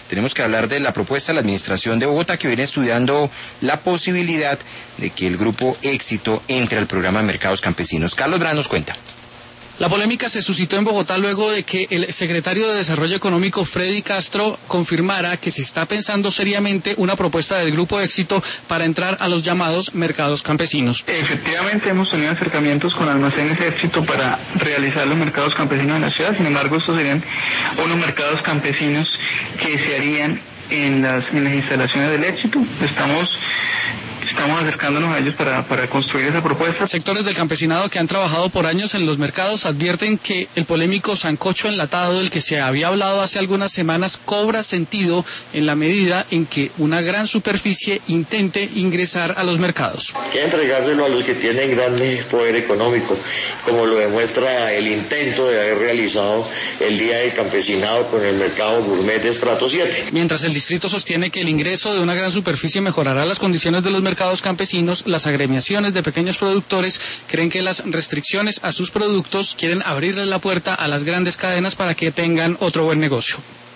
tenemos que hablar de la propuesta de la Administración de Bogotá, que viene estudiando la posibilidad de que el Grupo Éxito entre al programa de mercados campesinos. Carlos Brand nos cuenta. La polémica se suscitó en Bogotá luego de que el secretario de Desarrollo Económico, Freddy Castro, confirmara que se está pensando seriamente una propuesta del Grupo Éxito para entrar a los llamados mercados campesinos. Efectivamente hemos tenido acercamientos con Almacenes Éxito para realizar los mercados campesinos en la ciudad. Sin embargo, estos serían unos mercados campesinos que se harían en las instalaciones del Éxito. Estamos acercándonos a ellos para construir esa propuesta. Sectores del campesinado que han trabajado por años en los mercados advierten que el polémico sancocho enlatado del que se había hablado hace algunas semanas cobra sentido en la medida en que una gran superficie intente ingresar a los mercados. Hay que entregárselo a los que tienen gran poder económico, como lo demuestra el intento de haber realizado el Día del Campesinado con el mercado gourmet de estrato 7. Mientras el distrito sostiene que el ingreso de una gran superficie mejorará las condiciones de los mercados campesinos, las agremiaciones de pequeños productores creen que las restricciones a sus productos quieren abrirle la puerta a las grandes cadenas para que tengan otro buen negocio.